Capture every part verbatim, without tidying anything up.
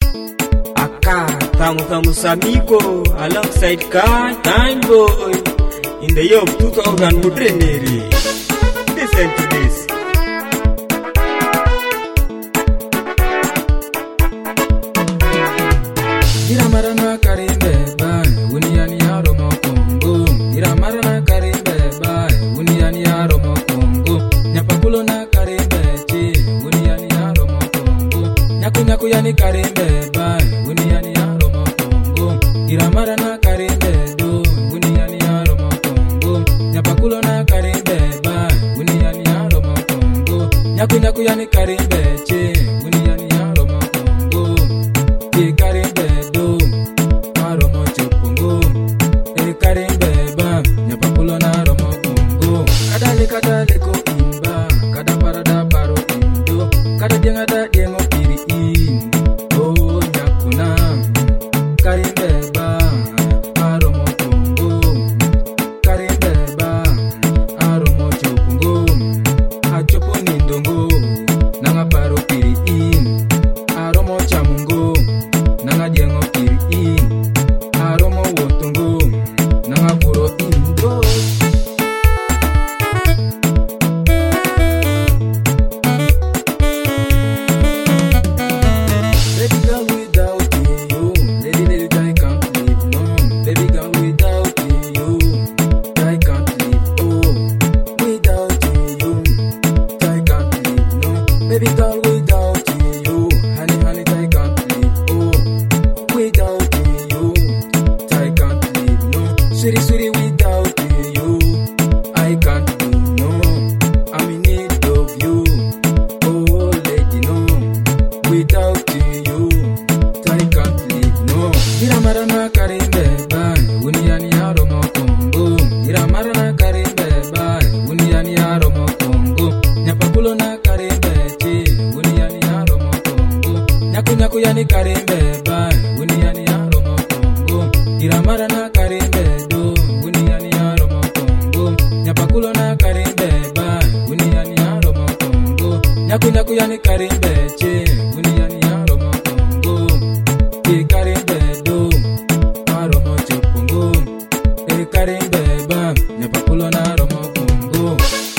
Aka Tamu Samiko alongside Kai Time Boy in the year of two thousand Mudreneri. Listen to this. Ira marana karimbe bai uniani yaro mokongo. Ira marana karimbe bai uniani yaro mokongo. Nyapakulo na karimbe chi uniani yaro mokongo. Nyaku nyaku yani karimbe bai uniani yaro mokongo. Ira marana karimbe do uniani yaro mokongo. Nyapakulo na karimbe bai uniani yaro mokongo. Nyaku nyaku yani karimbe chi uniani yaro mokongo. Ki karimbe kadale ko imba kada parada baro indo kada jenga da jengo piri in oh nyakuna karimbe ba aromo kongo karimbe ba aromo chopungo achopo nindongo nanga baro piri in aromo chamungo nanga jengo piri in aromo wotongo nanga puro indo. Baby girl, without you, honey, honey, I can't live, oh. Without you, I can't live, no. Sweetie, sweetie, without you, I can't do, no. I'm in need of you, oh, lady, no. Without you, I can't live, no. Ira marana karimbe bai, uniani yaro mokongo. Ira marana karimbe bai, uniani yaro mokongo. Nyapakulo na karimbe nyaku yani karimbe bai uniani yaro mokongo. Ira marana karimbe do uniani yaro mokongo. Nyapakulo na karimbe bai uniani yaro mokongo. Nyaku nyaku yani karimbe che uniani yaro mokongo. Ki karimbe do aromo chopongo. E karimbe bai nyapakulo na yaro mokongo.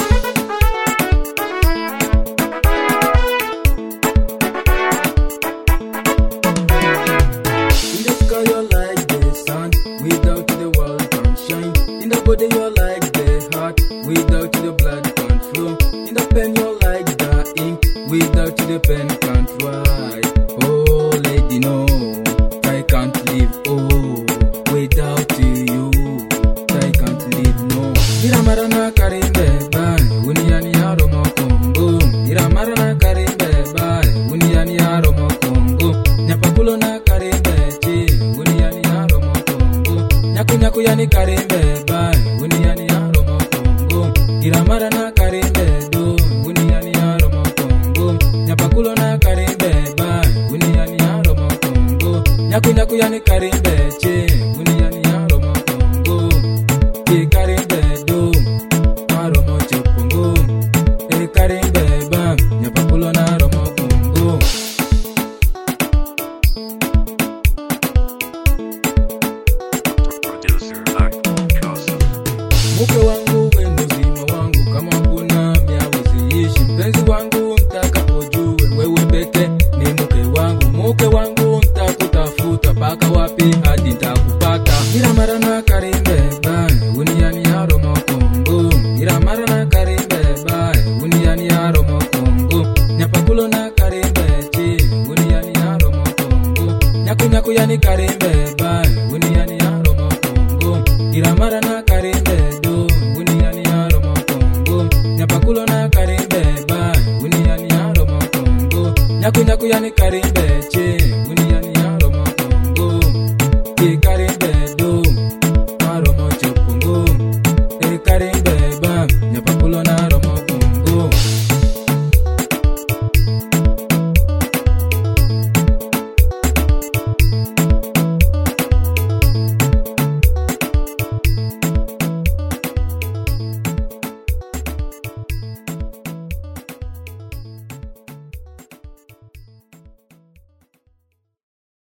Without the world can shine. In the body you're like the heart. Without the blood can't flow. In the pen you're like the ink. Without the pen can't write. Oh lady no, I can't live. Oh, without you, I can't live no. Ira marana karimbe bai uniani yaro mokongo. Ira marana karimbe bai uniani yaro mokongo. Nyapakulo na karimbe chi uniani yaro mokongo. Nyaku nyaku yani karimbe bai uniani yaro mokongo. Ira marana karimbe do uniani yaro mokongo. Nyapakulo na karimbe bai uniani yaro mokongo. Nyaku nyaku yani karimbe che uniani yaro mokongo. Ki karimbe do aromo chopongo. E karimbe bai nyapakulo na yaro mokongo. Muke wangu wendo zima wangu kama kuna miawiziishi. Mpenzi wangu mtakapojue wewe peke ni muke wangu. Muke wangu mtakutafuta paka wapi hadi nitakupata. Ira marana karimbe bai uniani yaro mokongo. Ira marana karimbe bai uniani yaro mokongo. Nyapakulo na karimbe chi uniani yaro mokongo. Nyaku nyaku yani karimbe bai uniani yaro mokongo. Ira marana karimbe do uniani yaro mokongo. Nyapakulo na karimbe bai uniani yaro mokongo. Nyaku nyaku yani karimbe